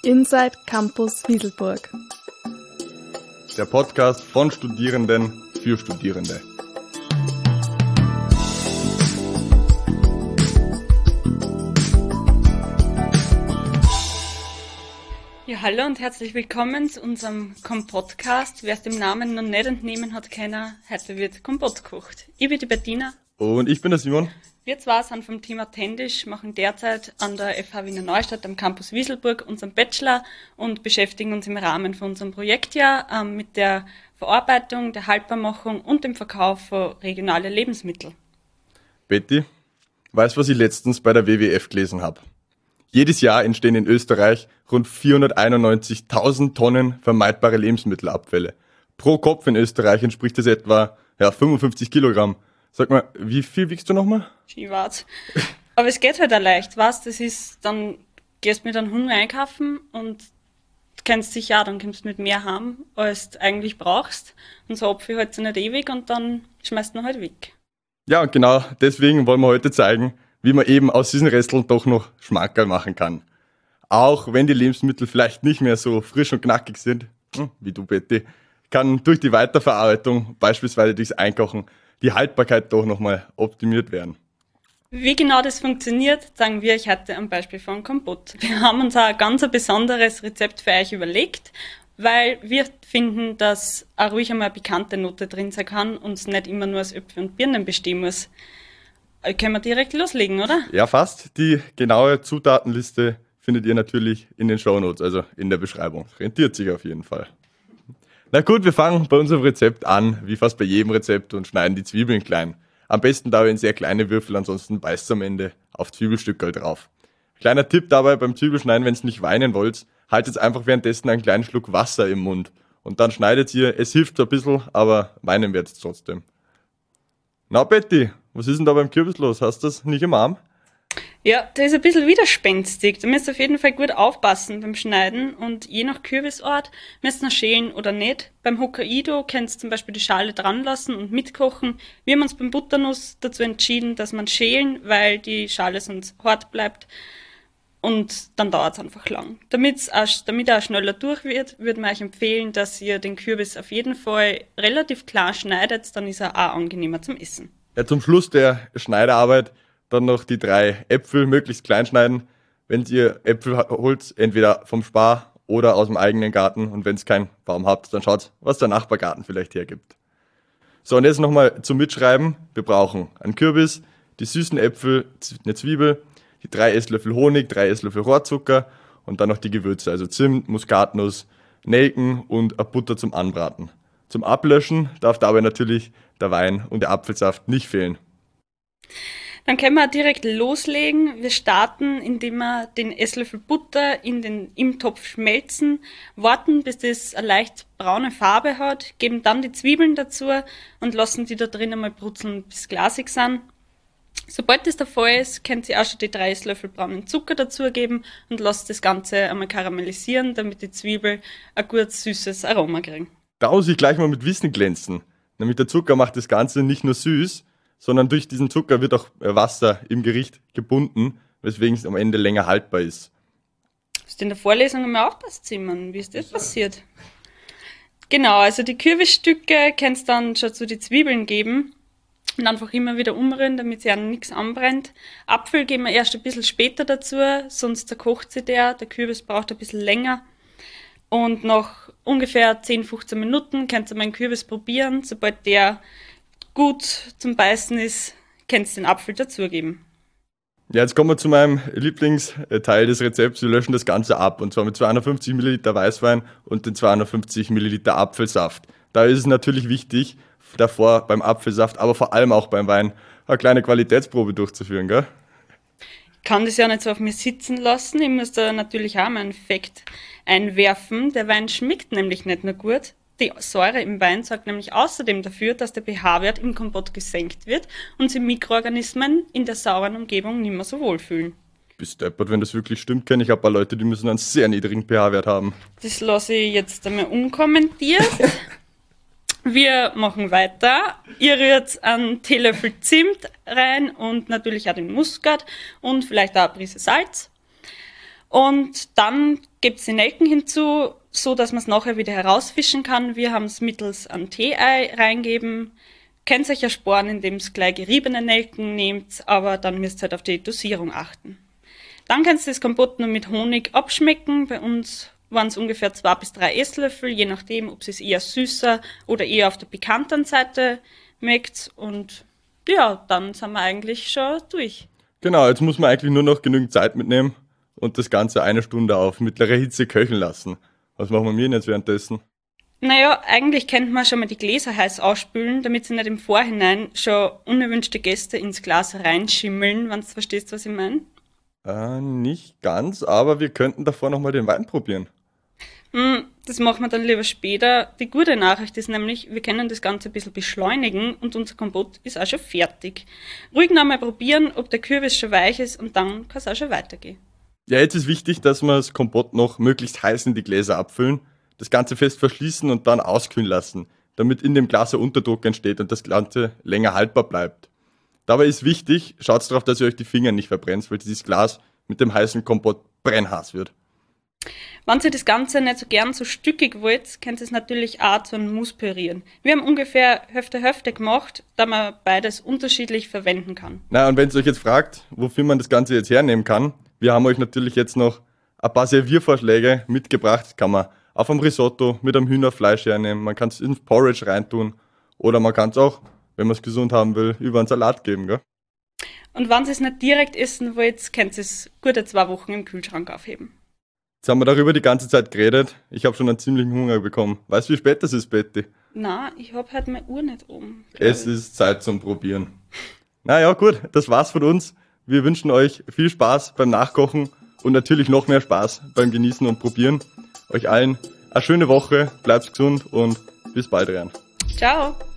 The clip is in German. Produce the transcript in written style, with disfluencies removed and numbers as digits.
Inside Campus Wieselburg. Der Podcast von Studierenden für Studierende. Ja, hallo und herzlich willkommen zu unserem Kompott-Cast. Wer es dem Namen noch nicht entnehmen hat, keiner, heute wird Kompott gekocht. Ich bin die Bettina. Und ich bin der Simon. Wir zwei sind vom Team Attendisch, machen derzeit an der FH Wiener Neustadt am Campus Wieselburg unseren Bachelor und beschäftigen uns im Rahmen von unserem Projektjahr mit der Verarbeitung, der Haltbarmachung und dem Verkauf von regionalen Lebensmitteln. Betty, weißt du, was ich letztens bei der WWF gelesen habe? Jedes Jahr entstehen in Österreich rund 491.000 Tonnen vermeidbare Lebensmittelabfälle. Pro Kopf in Österreich entspricht das etwa 55 Kilogramm. Sag mal, wie viel wiegst du nochmal? Ich weiß. Aber es geht halt auch leicht, weißt, das ist, dann gehst mit einem Hunger einkaufen und kennst dich ja, dann kommst du mit mehr heim, als du eigentlich brauchst. Und so Apfel halt nicht ewig und dann schmeißt man halt weg. Ja, und genau deswegen wollen wir heute zeigen, wie man eben aus diesen Resteln doch noch Schmankerl machen kann. Auch wenn die Lebensmittel vielleicht nicht mehr so frisch und knackig sind, wie du, Betty, kann durch die Weiterverarbeitung, beispielsweise durchs Einkochen, die Haltbarkeit doch nochmal optimiert werden. Wie genau das funktioniert, sagen wir euch heute am Beispiel von Kompott. Wir haben uns auch ein ganz besonderes Rezept für euch überlegt, weil wir finden, dass auch ruhig einmal eine pikante Note drin sein kann und es nicht immer nur aus Äpfel und Birnen bestehen muss. Können wir direkt loslegen, oder? Ja, fast. Die genaue Zutatenliste findet ihr natürlich in den Shownotes, also in der Beschreibung. Rentiert sich auf jeden Fall. Na gut, wir fangen bei unserem Rezept an, wie fast bei jedem Rezept, und schneiden die Zwiebeln klein. Am besten dabei in sehr kleine Würfel, ansonsten beißt am Ende auf Zwiebelstückerl drauf. Kleiner Tipp dabei beim Zwiebelschneiden, wenn ihr nicht weinen wollt, haltet einfach währenddessen einen kleinen Schluck Wasser im Mund. Und dann schneidet ihr, es hilft ein bisschen, aber weinen werdet trotzdem. Na Betty, was ist denn da beim Kürbis los? Hast du das nicht im Arm? Ja, der ist ein bisschen widerspenstig. Da müsst ihr auf jeden Fall gut aufpassen beim Schneiden und je nach Kürbisort müsst ihr schälen oder nicht. Beim Hokkaido könnt ihr zum Beispiel die Schale dran lassen und mitkochen. Wir haben uns beim Butternuss dazu entschieden, dass man schälen, weil die Schale sonst hart bleibt und dann dauert es einfach lang. Damit er auch schneller durch wird, würde man euch empfehlen, dass ihr den Kürbis auf jeden Fall relativ klar schneidet, dann ist er auch angenehmer zum Essen. Ja, zum Schluss der Schneidearbeit dann noch die 3 Äpfel möglichst klein schneiden. Wenn ihr Äpfel holt, entweder vom Spar oder aus dem eigenen Garten. Und wenn ihr keinen Baum habt, dann schaut, was der Nachbargarten vielleicht hergibt. So, und jetzt nochmal zum Mitschreiben. Wir brauchen einen Kürbis, die süßen Äpfel, eine Zwiebel, die 3 Esslöffel Honig, 3 Esslöffel Rohrzucker und dann noch die Gewürze, also Zimt, Muskatnuss, Nelken und eine Butter zum Anbraten. Zum Ablöschen darf dabei natürlich der Wein und der Apfelsaft nicht fehlen. Dann können wir direkt loslegen. Wir starten, indem wir den Esslöffel Butter im Topf schmelzen, warten, bis das eine leicht braune Farbe hat, geben dann die Zwiebeln dazu und lassen die da drin einmal brutzeln, bis glasig sind. Sobald das der Fall ist, könnt ihr auch schon die 3 Esslöffel braunen Zucker dazugeben und lasst das Ganze einmal karamellisieren, damit die Zwiebel ein gut süßes Aroma kriegen. Da muss ich gleich mal mit Wissen glänzen. Nämlich der Zucker macht das Ganze nicht nur süß, sondern durch diesen Zucker wird auch Wasser im Gericht gebunden, weswegen es am Ende länger haltbar ist. Hast du in der Vorlesung einmal aufgepasst, Simon? Wie ist das passiert? Genau, also die Kürbisstücke kannst du dann schon zu die Zwiebeln geben und einfach immer wieder umrühren, damit sie an nichts anbrennt. Apfel geben wir erst ein bisschen später dazu, sonst zerkocht sie der Kürbis braucht ein bisschen länger. Und nach ungefähr 10-15 Minuten könnt ihr mal einen Kürbis probieren. Sobald der gut zum Beißen ist, könnt ihr den Apfel dazugeben. Ja, jetzt kommen wir zu meinem Lieblingsteil des Rezepts. Wir löschen das Ganze ab, und zwar mit 250 Milliliter Weißwein und den 250 Milliliter Apfelsaft. Da ist es natürlich wichtig, davor beim Apfelsaft, aber vor allem auch beim Wein, eine kleine Qualitätsprobe durchzuführen, gell? Ich kann das ja nicht so auf mir sitzen lassen. Ich muss da natürlich auch mal einen Fakt einwerfen. Der Wein schmeckt nämlich nicht nur gut. Die Säure im Wein sorgt nämlich außerdem dafür, dass der pH-Wert im Kompott gesenkt wird und sich Mikroorganismen in der sauren Umgebung nicht mehr so wohlfühlen. Bist deppert, wenn das wirklich stimmt, kenne ich ein paar Leute, die müssen einen sehr niedrigen pH-Wert haben. Das lasse ich jetzt einmal unkommentiert. Wir machen weiter. Ihr rührt einen Teelöffel Zimt rein und natürlich auch den Muskat und vielleicht auch eine Prise Salz. Und dann gibt's die Nelken hinzu, so dass man es nachher wieder herausfischen kann. Wir haben es mittels einem Tee-Ei reingeben. Könnt euch ersparen, indem ihr gleich geriebene Nelken nehmt, aber dann müsst ihr halt auf die Dosierung achten. Dann kannst du das Kompott nur mit Honig abschmecken. Bei uns waren es ungefähr 2 bis 3 Esslöffel, je nachdem, ob es eher süßer oder eher auf der pikanten Seite schmeckt. Und ja, dann sind wir eigentlich schon durch. Genau, jetzt muss man eigentlich nur noch genügend Zeit mitnehmen und das Ganze 1 Stunde auf mittlere Hitze köcheln lassen. Was machen wir jetzt währenddessen? Naja, eigentlich könnte man schon mal die Gläser heiß ausspülen, damit sie nicht im Vorhinein schon unerwünschte Gäste ins Glas reinschimmeln, wenn du verstehst, was ich meine. Nicht ganz, aber wir könnten davor nochmal den Wein probieren. Das machen wir dann lieber später. Die gute Nachricht ist nämlich, wir können das Ganze ein bisschen beschleunigen und unser Kompott ist auch schon fertig. Ruhig noch mal probieren, ob der Kürbis schon weich ist und dann kann es auch schon weitergehen. Ja, jetzt ist wichtig, dass wir das Kompott noch möglichst heiß in die Gläser abfüllen, das Ganze fest verschließen und dann auskühlen lassen, damit in dem Glas ein Unterdruck entsteht und das Ganze länger haltbar bleibt. Dabei ist wichtig, schaut darauf, dass ihr euch die Finger nicht verbrennt, weil dieses Glas mit dem heißen Kompott brennheiß wird. Wenn ihr das Ganze nicht so gern so stückig wollt, könnt ihr es natürlich auch zu einem Mousse pürieren. Wir haben ungefähr Hälfte gemacht, da man beides unterschiedlich verwenden kann. Na, und wenn ihr euch jetzt fragt, wofür man das Ganze jetzt hernehmen kann, wir haben euch natürlich jetzt noch ein paar Serviervorschläge mitgebracht. Kann man auf einem Risotto mit einem Hühnerfleisch hernehmen, man kann es ins Porridge reintun oder man kann es auch, wenn man es gesund haben will, über einen Salat geben, gell? Und wenn ihr es nicht direkt essen wollt, könnt ihr es gute 2 Wochen im Kühlschrank aufheben. Jetzt haben wir darüber die ganze Zeit geredet. Ich habe schon einen ziemlichen Hunger bekommen. Weißt du, wie spät das ist, Betty? Na, ich hab halt meine Uhr nicht oben. Es ist Zeit zum Probieren. Naja, gut, das war's von uns. Wir wünschen euch viel Spaß beim Nachkochen und natürlich noch mehr Spaß beim Genießen und Probieren. Euch allen eine schöne Woche, bleibt gesund und bis bald, Rian. Ciao!